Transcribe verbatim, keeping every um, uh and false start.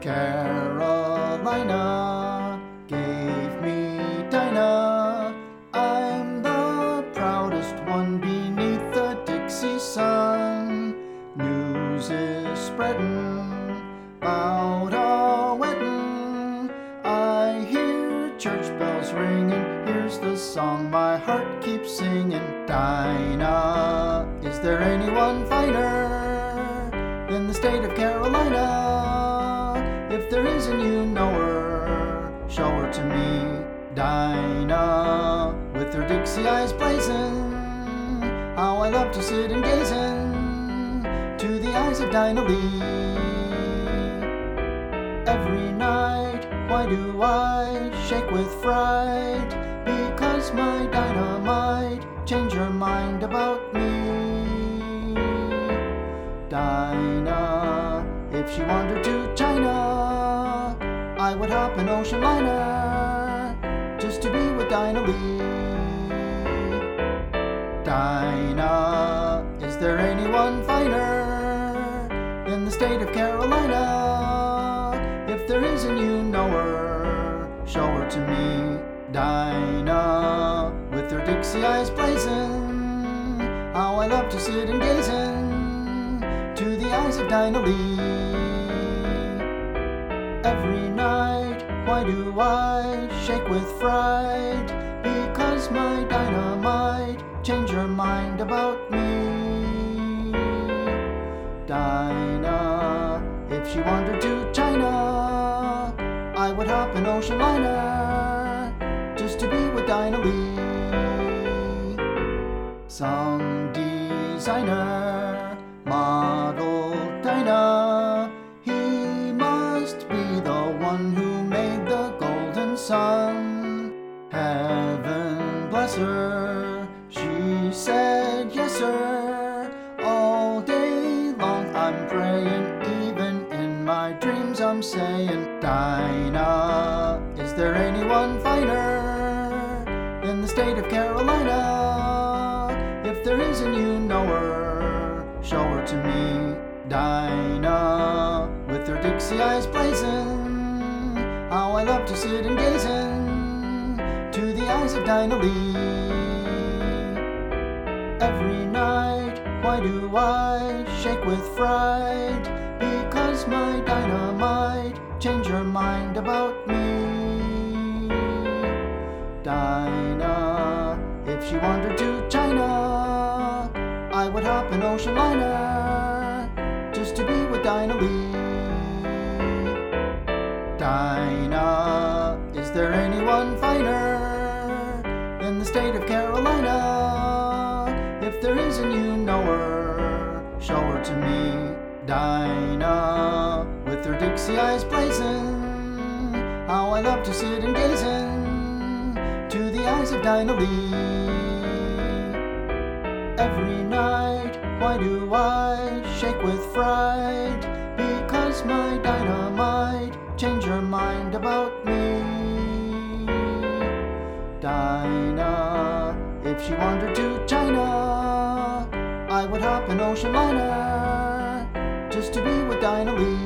Carolina gave me Dinah. I'm the proudest one beneath the Dixie sun. News is spreading about a wedding. I hear church bells ringing. Here's the song my heart keeps singing. Dinah, is there anyone finer than the state of Carolina? If there isn't, you know her, show her to me. Dinah, with her Dixie eyes blazing, how I love to sit and gazing to the eyes of Dinah Lee. Every night, why do I shake with fright? Because my Dinah might change her mind about me. Dinah, if she wandered to China, I would hop an ocean liner just to be with Dinah Lee. Dinah, is there anyone finer than the state of Carolina? If there isn't, you know her, show her to me. Dinah, with her Dixie eyes blazing, how I love to sit and gazing to the eyes of Dinah Lee. Every night, why do I shake with fright? Because my Dinah might change her mind about me. Dinah, if she wandered to China, I would hop an ocean liner just to be with Dinah Lee. Some designer modeled Dinah. He must be the one who made the golden sun. Heaven bless her, she said yes sir. All day long I'm praying, even in my dreams I'm saying, Dinah, is there anyone finer than the state of Carolina? If there isn't, you know her, show her to me. Dinah, with her Dixie eyes blazing, how I love to sit and gazing to the eyes of Dinah Lee. Every night, why do I shake with fright? Because my Dinah might change her mind about me. Dinah, if she wandered to China, I would hop an ocean liner just to be with Dinah Lee. Dinah, is there anyone finer than the state of Carolina? If there isn't, you know her, show her to me. Dinah, with her Dixie eyes blazing, how I love to sit and gazing to the eyes of Dinah Lee. Every night, why do I shake with fright? Because my Dinah might change her mind about me. Dinah, if she wandered to China, I would hop an ocean liner just to be with Dinah Lee.